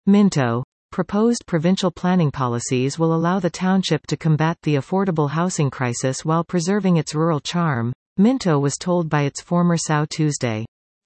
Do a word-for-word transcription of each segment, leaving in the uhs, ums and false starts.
Minto. Proposed provincial planning policies will allow the township to combat the affordable housing crisis while preserving its rural charm, Minto was told by its former S O U Tuesday.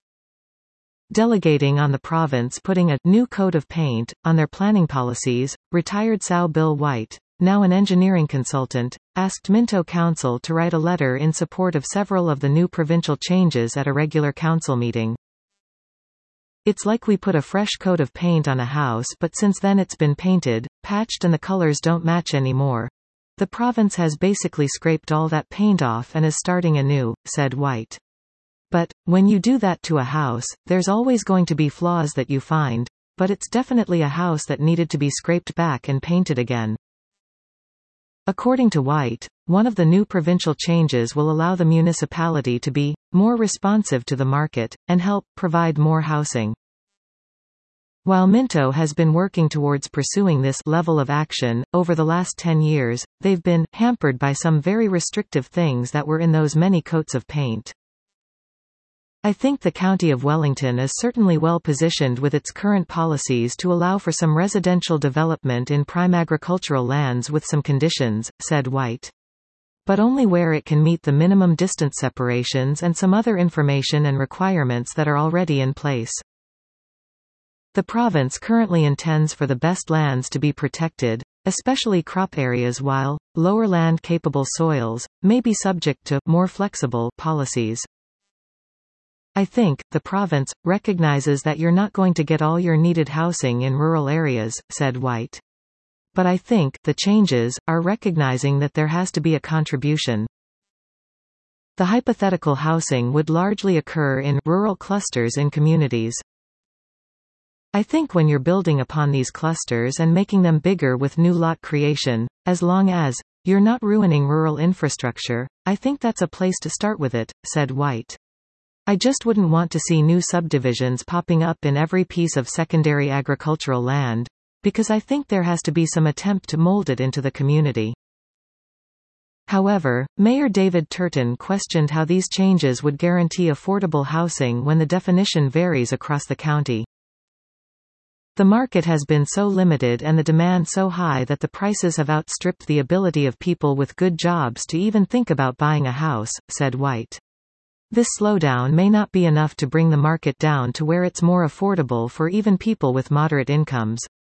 Delegating on the province putting a new coat of paint on their planning policies, retired S O U Bill White, now an engineering consultant, asked Minto Council to write a letter in support of several of the new provincial changes at a regular council meeting. It's like we put a fresh coat of paint on a house, but since then it's been painted, patched, and the colors don't match anymore. The province has basically scraped all that paint off and is starting anew, said White. But, when you do that to a house, there's always going to be flaws that you find, but it's definitely a house that needed to be scraped back and painted again. According to White, one of the new provincial changes will allow the municipality to be more responsive to the market, and help provide more housing. While Minto has been working towards pursuing this level of action, over the last ten years, they've been hampered by some very restrictive things that were in those many coats of paint. I think the County of Wellington is certainly well positioned with its current policies to allow for some residential development in prime agricultural lands with some conditions, said White. But only where it can meet the minimum distance separations and some other information and requirements that are already in place. The province currently intends for the best lands to be protected, especially crop areas, while lower land-capable soils may be subject to more flexible policies. I think the province recognizes that you're not going to get all your needed housing in rural areas, said White. But I think the changes are recognizing that there has to be a contribution. The hypothetical housing would largely occur in rural clusters in communities. I think when you're building upon these clusters and making them bigger with new lot creation, as long as you're not ruining rural infrastructure, I think that's a place to start with it, said White. I just wouldn't want to see new subdivisions popping up in every piece of secondary agricultural land, because I think there has to be some attempt to mold it into the community. However, Mayor David Turton questioned how these changes would guarantee affordable housing when the definition varies across the county. The market has been so limited and the demand so high that the prices have outstripped the ability of people with good jobs to even think about buying a house, said White. This slowdown may not be enough to bring the market down to where it's more affordable for even people with moderate incomes.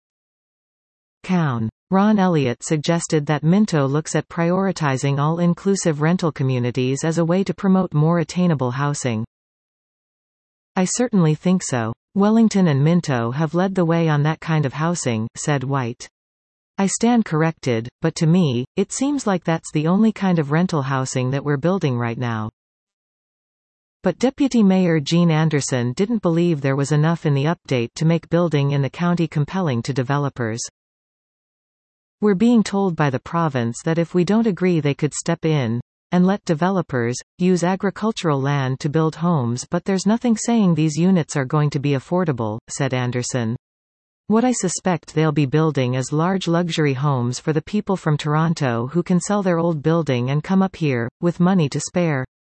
Coun. Ron Elliott suggested that Minto looks at prioritizing all-inclusive rental communities as a way to promote more attainable housing. I certainly think so. Wellington and Minto have led the way on that kind of housing, said White. I stand corrected, but to me, it seems like that's the only kind of rental housing that we're building right now. But Deputy Mayor Jean Anderson didn't believe there was enough in the update to make building in the county compelling to developers. We're being told by the province that if we don't agree they could step in and let developers use agricultural land to build homes, but there's nothing saying these units are going to be affordable, said Anderson. What I suspect they'll be building is large luxury homes for the people from Toronto who can sell their old building and come up here, with money to spare.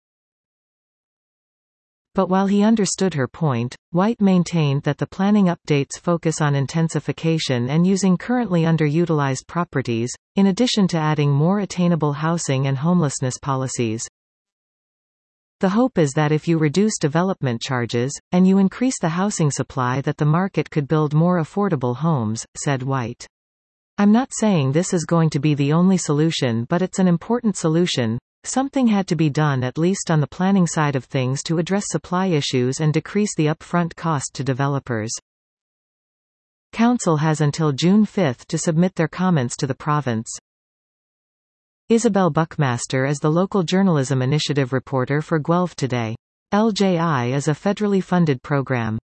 But while he understood her point, White maintained that the planning updates focus on intensification and using currently underutilized properties, in addition to adding more attainable housing and homelessness policies. The hope is that if you reduce development charges, and you increase the housing supply, that the market could build more affordable homes, said White. I'm not saying this is going to be the only solution, but it's an important solution. Something had to be done at least on the planning side of things to address supply issues and decrease the upfront cost to developers. Council has until June fifth to submit their comments to the province. Isabel Buckmaster is the local journalism initiative reporter for Guelph Today. L J I is a federally funded program.